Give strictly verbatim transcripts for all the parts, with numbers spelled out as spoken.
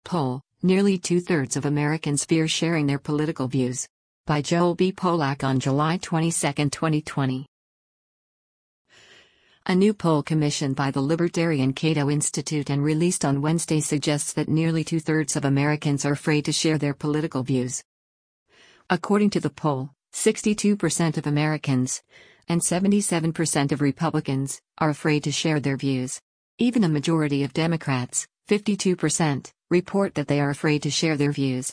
poll, nearly two-thirds of Americans fear sharing their political views. By Joel B. Polak on July twenty-second, twenty twenty. A new poll commissioned by the Libertarian Cato Institute and released on Wednesday suggests that nearly two-thirds of Americans are afraid to share their political views. According to the poll, sixty-two percent of Americans, and seventy-seven percent of Republicans, are afraid to share their views. Even a majority of Democrats, fifty-two percent, report that they are afraid to share their views.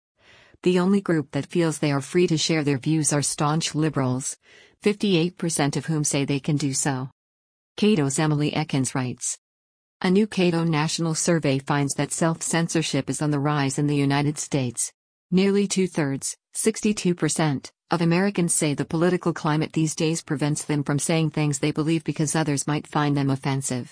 The only group that feels they are free to share their views are staunch liberals, fifty-eight percent of whom say they can do so. Cato's Emily Ekins writes. A new Cato National Survey finds that self-censorship is on the rise in the United States. Nearly two-thirds, sixty-two percent, of Americans say the political climate these days prevents them from saying things they believe because others might find them offensive.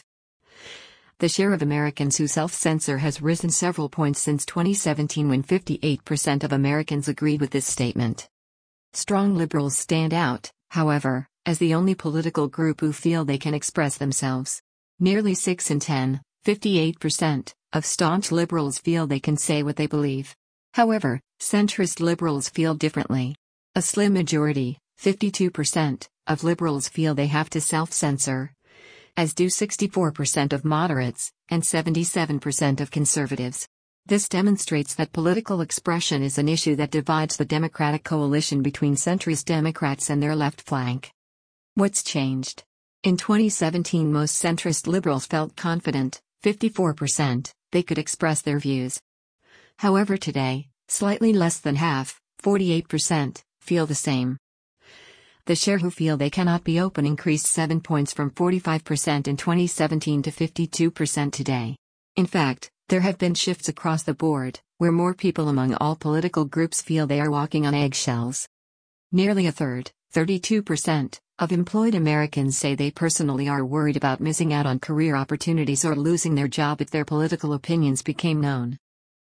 The share of Americans who self-censor has risen several points since twenty seventeen, when fifty-eight percent of Americans agreed with this statement. Strong liberals stand out, however, as the only political group who feel they can express themselves. Nearly six in ten, fifty-eight percent, of staunch liberals feel they can say what they believe. However, centrist liberals feel differently. A slim majority, fifty-two percent, of liberals feel they have to self-censor, as do sixty-four percent of moderates, and seventy-seven percent of conservatives. This demonstrates that political expression is an issue that divides the Democratic coalition between centrist Democrats and their left flank. What's changed? In twenty seventeen, most centrist liberals felt confident, fifty-four percent, they could express their views. However, today, slightly less than half, forty-eight percent, feel the same. The share who feel they cannot be open increased seven points from forty-five percent in twenty seventeen to fifty-two percent today. In fact, there have been shifts across the board, where more people among all political groups feel they are walking on eggshells. Nearly a third, thirty-two percent, of employed Americans say they personally are worried about missing out on career opportunities or losing their job if their political opinions became known.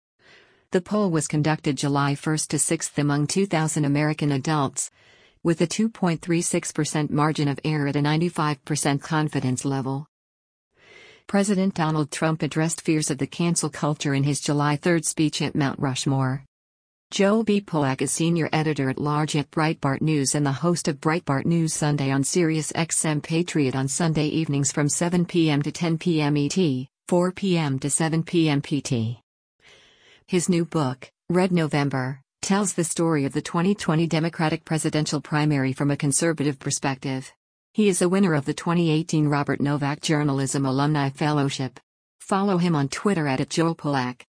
The poll was conducted July first to sixth among two thousand American adults, with a two point three six percent margin of error at a ninety-five percent confidence level. President Donald Trump addressed fears of the cancel culture in his July third speech at Mount Rushmore. Joel B. Polak is senior editor-at-large at Breitbart News and the host of Breitbart News Sunday on Sirius X M Patriot on Sunday evenings from seven p m to ten p m E T, four p m to seven p m P T. His new book, Red November, tells the story of the twenty twenty Democratic presidential primary from a conservative perspective. He is a winner of the twenty eighteen Robert Novak Journalism Alumni Fellowship. Follow him on Twitter at Joel Polak.